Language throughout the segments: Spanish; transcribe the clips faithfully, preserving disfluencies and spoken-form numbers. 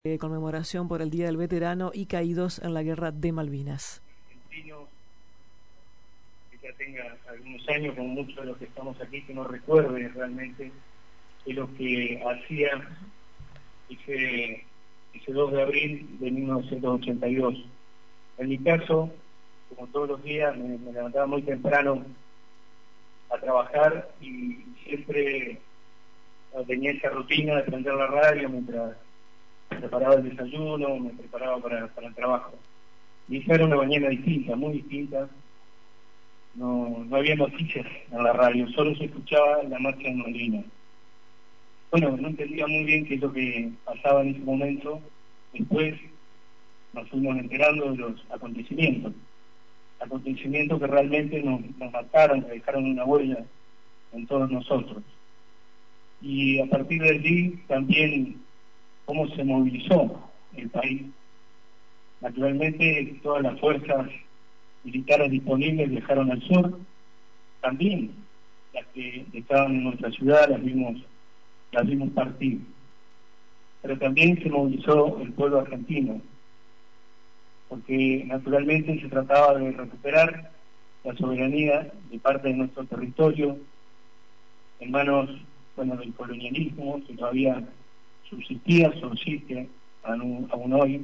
Eh, conmemoración por el Día del Veterano y Caídos en la Guerra de Malvinas. Argentino que ya tenga algunos años, como muchos de los que estamos aquí, que no recuerde realmente de lo que hacía ese, ese dos de abril de mil novecientos ochenta y dos. En mi caso, como todos los días, me, me levantaba muy temprano a trabajar y siempre tenía esa rutina de prender la radio mientras preparaba el desayuno, me preparaba para, para el trabajo. Y esa era una mañana distinta, muy distinta. No, no había noticias en la radio, solo se escuchaba la marcha en Malvinas. Bueno, no entendía muy bien qué es lo que pasaba en ese momento. Después nos fuimos enterando de los acontecimientos. Acontecimientos que realmente nos, nos marcaron, que dejaron una huella en todos nosotros. Y a partir de allí también cómo se movilizó el país. Naturalmente todas las fuerzas militares disponibles viajaron al sur, también las que estaban en nuestra ciudad las vimos, las vimos partir. Pero también se movilizó el pueblo argentino, porque naturalmente se trataba de recuperar la soberanía de parte de nuestro territorio en manos, bueno, del colonialismo, que todavía subsistía, subsiste aún, aún hoy,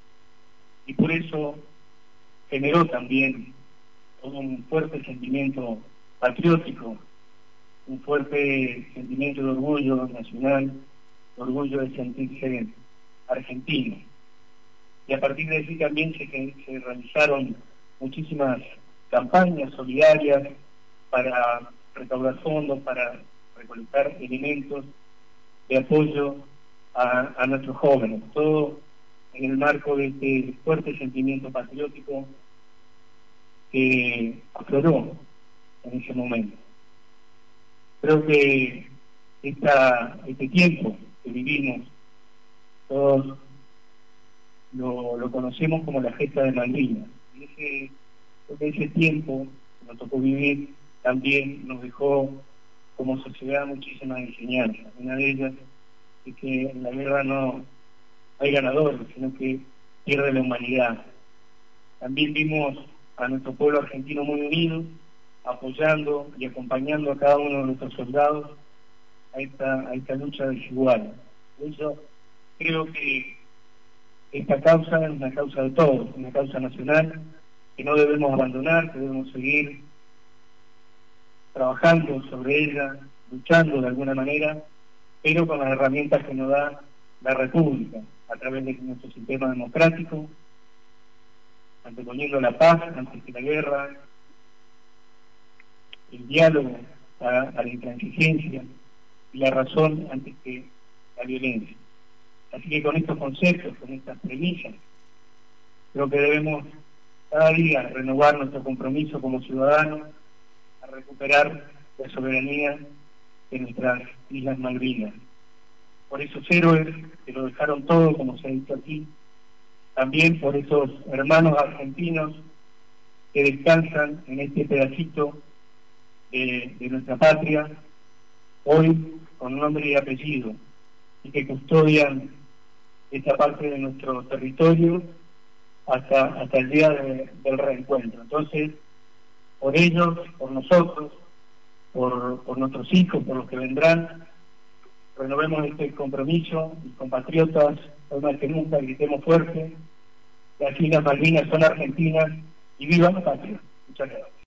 y por eso generó también un fuerte sentimiento patriótico, un fuerte sentimiento de orgullo nacional, de orgullo de sentirse argentino. Y a partir de allí también se, se realizaron muchísimas campañas solidarias para recaudar fondos, para recolectar elementos de apoyo a, a nuestros jóvenes, todo en el marco de este fuerte sentimiento patriótico que afloró en ese momento. Creo que esta, este tiempo que vivimos, todos lo, lo conocemos como la gesta de Malvinas. Y ese, ese tiempo que nos tocó vivir también nos dejó como sociedad muchísimas enseñanzas. Una de ellas es que en la guerra no hay ganadores, sino que pierde la humanidad. También vimos a nuestro pueblo argentino muy unido, apoyando y acompañando a cada uno de nuestros soldados a esta, a esta lucha desigual. Por eso creo que esta causa es una causa de todos, una causa nacional que no debemos abandonar, que debemos seguir trabajando sobre ella, luchando de alguna manera, pero con las herramientas que nos da la República, a través de nuestro sistema democrático, anteponiendo la paz antes que la guerra, el diálogo a, a la intransigencia y la razón antes que la violencia. Así que con estos conceptos, con estas premisas, creo que debemos cada día renovar nuestro compromiso como ciudadanos a recuperar la soberanía de nuestras Islas Malvinas. Por esos héroes que lo dejaron todo, como se ha dicho aquí, también por esos hermanos argentinos que descansan en este pedacito de, de nuestra patria, hoy con nombre y apellido, y que custodian esta parte de nuestro territorio hasta, hasta el día de, del reencuentro. Entonces, por ellos, por nosotros, por, por nuestros hijos, por los que vendrán, renovemos este compromiso, y compatriotas, hoy más que nunca, gritemos fuerte: las Islas Malvinas son argentinas y viva la patria. Muchas gracias.